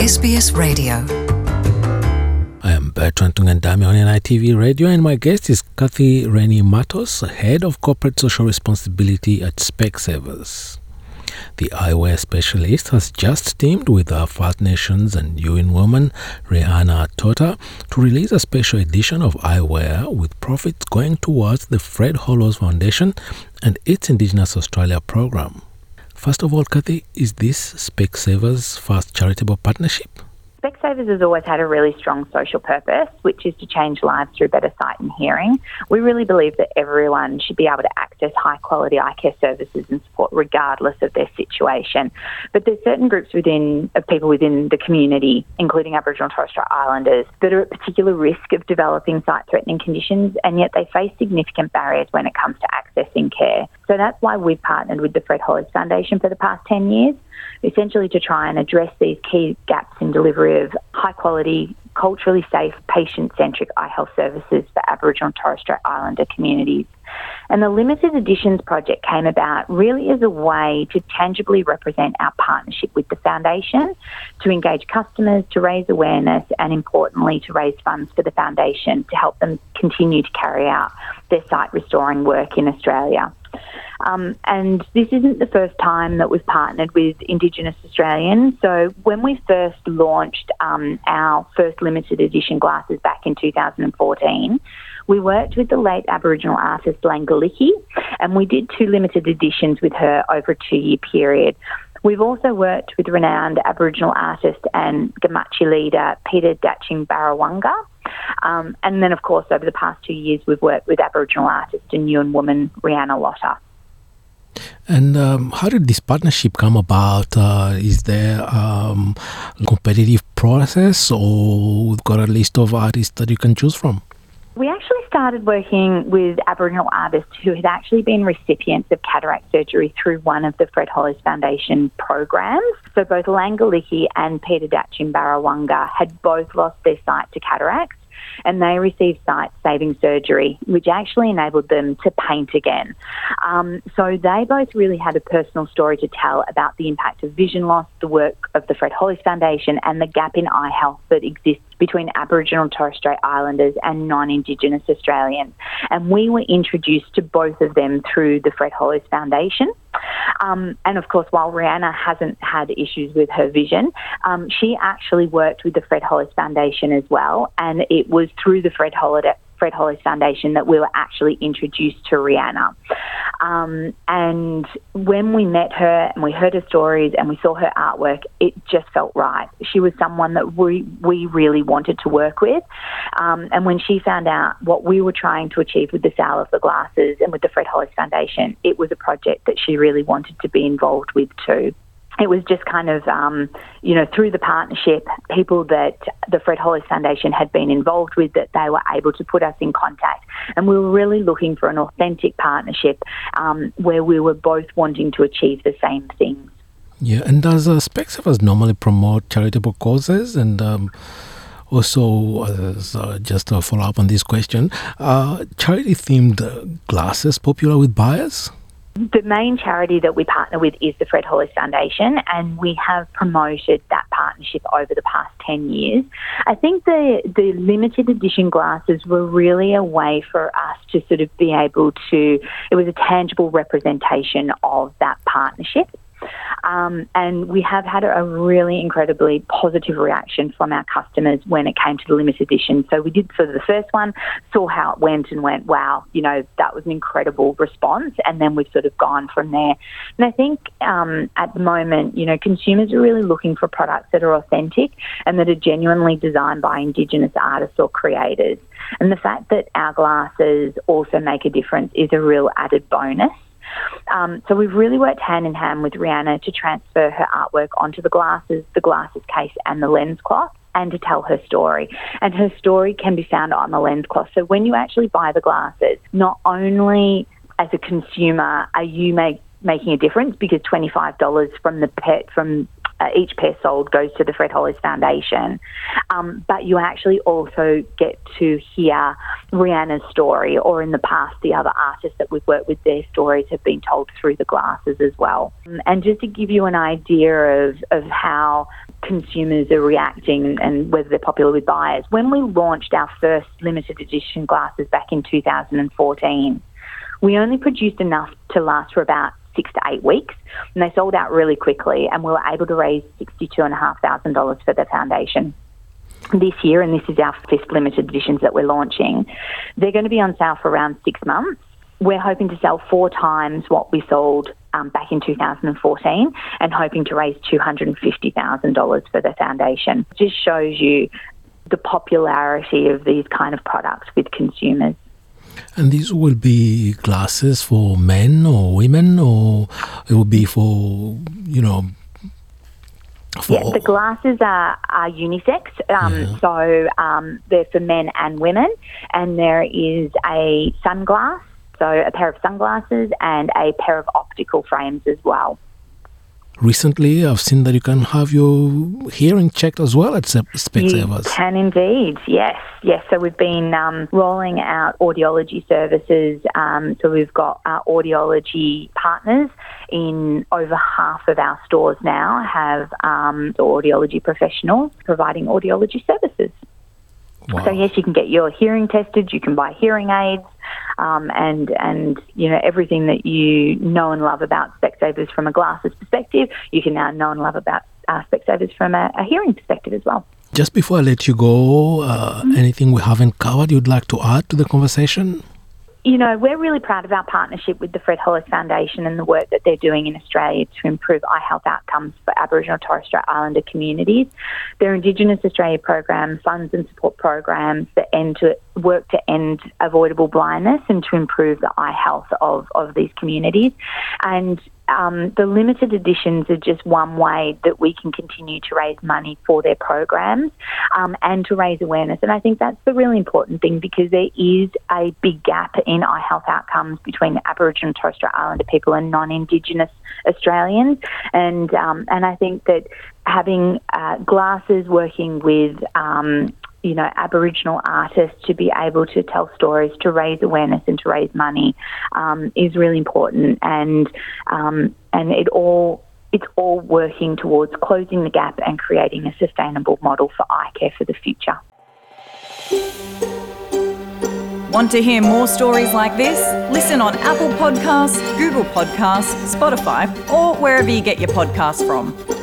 SBS Radio. I am Bertrand Tungandame on NITV Radio, and my guest is Kathy Rennie Matos, Head of Corporate Social Responsibility at Specsavers. The eyewear specialist has just teamed with First Nations and UN woman Rihanna Tota to release a special edition of eyewear with profits going towards the Fred Hollows Foundation and its Indigenous Australia program. First of all, Kathy, is this Specsavers' first charitable partnership? Specsavers has always had a really strong social purpose, which is to change lives through better sight and hearing. We really believe that everyone should be able to access high-quality eye care services and support regardless of their situation. But there's certain groups of people within the community, including Aboriginal and Torres Strait Islanders, that are at particular risk of developing sight-threatening conditions, and yet they face significant barriers when it comes to accessing care. So that's why we've partnered with the Fred Hollows Foundation for the past 10 years, essentially to try and address these key gaps in delivery of high-quality, culturally safe, patient-centric eye health services for Aboriginal and Torres Strait Islander communities. And the Limited Editions project came about really as a way to tangibly represent our partnership with the Foundation, to engage customers, to raise awareness, and importantly, to raise funds for the Foundation to help them continue to carry out their sight-restoring work in Australia. And this isn't the first time that we've partnered with Indigenous Australians. So when we first launched our first limited edition glasses back in 2014, we worked with the late Aboriginal artist Langaliki, and we did 2 limited editions with her over a 2-year period. We've also worked with renowned Aboriginal artist and Gamachi leader Peter Datching Barrawonga. And then, of course, over the past 2 years, we've worked with Aboriginal artist and UN woman Rihanna Lotta. And how did this partnership come about? Is there a competitive process, or we've got a list of artists that you can choose from? We actually started working with Aboriginal artists who had actually been recipients of cataract surgery through one of the Fred Hollows Foundation programs. So both Langaliki and Peter Datching Barrawonga had both lost their sight to cataracts, and they received sight-saving surgery, which actually enabled them to paint again. So they both really had a personal story to tell about the impact of vision loss, the work of the Fred Hollows Foundation, and the gap in eye health that exists between Aboriginal and Torres Strait Islanders and non-Indigenous Australians. And we were introduced to both of them through the Fred Hollows Foundation. And of course, while Rihanna hasn't had issues with her vision, she actually worked with the Fred Hollows Foundation as well. And it was through the Fred Hollows Foundation that we were actually introduced to Rihanna. And when we met her and we heard her stories and we saw her artwork, it just felt right. She was someone that we really wanted to work with. And when she found out what we were trying to achieve with the sale of the glasses and with the Fred Hollows Foundation, it was a project that she really wanted to be involved with too. It was just kind of, through the partnership, people that the Fred Hollows Foundation had been involved with, that they were able to put us in contact. And we were really looking for an authentic partnership where we were both wanting to achieve the same things. Yeah, and does Specsavers normally promote charitable causes? And also, just to follow up on this question, charity-themed glasses popular with buyers? The main charity that we partner with is the Fred Hollows Foundation, and we have promoted that partnership over the past 10 years. I think the limited edition glasses were really a way for us to sort of be able to, it was a tangible representation of that partnership. And we have had a really incredibly positive reaction from our customers when it came to the limited edition. So we did sort of the first one, saw how it went and went, wow, that was an incredible response. And then we've sort of gone from there. And I think at the moment, consumers are really looking for products that are authentic and that are genuinely designed by Indigenous artists or creators. And the fact that our glasses also make a difference is a real added bonus. So we've really worked hand in hand with Rihanna to transfer her artwork onto the glasses case and the lens cloth, and to tell her story. And her story can be found on the lens cloth. So when you actually buy the glasses, not only as a consumer are you making a difference, because $25 from each pair sold goes to the Fred Hollows Foundation. But you actually also get to hear Rihanna's story, or in the past, the other artists that we've worked with, their stories have been told through the glasses as well. And just to give you an idea of how consumers are reacting and whether they're popular with buyers. When we launched our first limited edition glasses back in 2014, we only produced enough to last for about 6 to 8 weeks, and they sold out really quickly, and we were able to raise $62,500 for the foundation. This year, and this is our 5th limited editions that we're launching, they're going to be on sale for around 6 months. We're hoping to sell 4 times what we sold back in 2014 and hoping to raise $250,000 for the foundation. It just shows you the popularity of these kind of products with consumers. And these will be glasses for men or women, or it will be for, Yeah, the glasses are unisex, so they're for men and women, and there is a sunglass, so a pair of sunglasses and a pair of optical frames as well. Recently, I've seen that you can have your hearing checked as well at Specsavers. You can indeed, yes. So we've been rolling out audiology services. So we've got audiology partners in over half of our stores now have audiology professionals providing audiology services. Wow. So yes, you can get your hearing tested, you can buy hearing aids, and everything that you know and love about Specsavers from a glasses perspective, you can now know and love about Specsavers from a hearing perspective as well. Just before I let you go, anything we haven't covered you'd like to add to the conversation? We're really proud of our partnership with the Fred Hollows Foundation and the work that they're doing in Australia to improve eye health outcomes for Aboriginal and Torres Strait Islander communities. Their Indigenous Australia program funds and support programs that work to end avoidable blindness and to improve the eye health of these communities. And the limited editions are just one way that we can continue to raise money for their programs and to raise awareness. And I think that's the really important thing, because there is a big gap in eye health outcomes between Aboriginal and Torres Strait Islander people and non-Indigenous Australians. And I think that having glasses, working with Aboriginal artists to be able to tell stories, to raise awareness and to raise money is really important, and it's all working towards closing the gap and creating a sustainable model for eye care for the future. Want to hear more stories like this? Listen on Apple Podcasts, Google Podcasts, Spotify, or wherever you get your podcasts from.